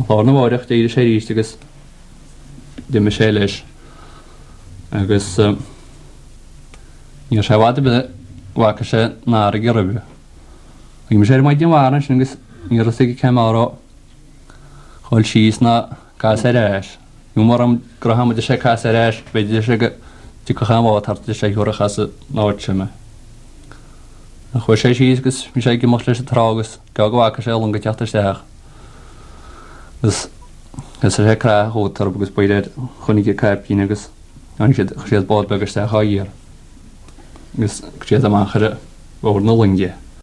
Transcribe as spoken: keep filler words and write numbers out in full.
Lorna bhaireach de sé ríiste agus de me sé leis agus níor sé bhada be bhacha sé ná a gurbe. Ag me sé maid dehána agus níor a sig ceimárá chuil síos na cas ar éis. Nú mar am grohamid de sé cas ar éis, beidir sé go tí go chaád hartta sé thuachchas a náirtseime. A chuir sé síos agus mi sé gimach leis a trágus ga go bhacha sé an go teachta seach. Gus gus sé crá hótar agus baidir chunig go caipín agus an siad siad bád begus sé chaíar. Gus siad amachchar bhór na linge.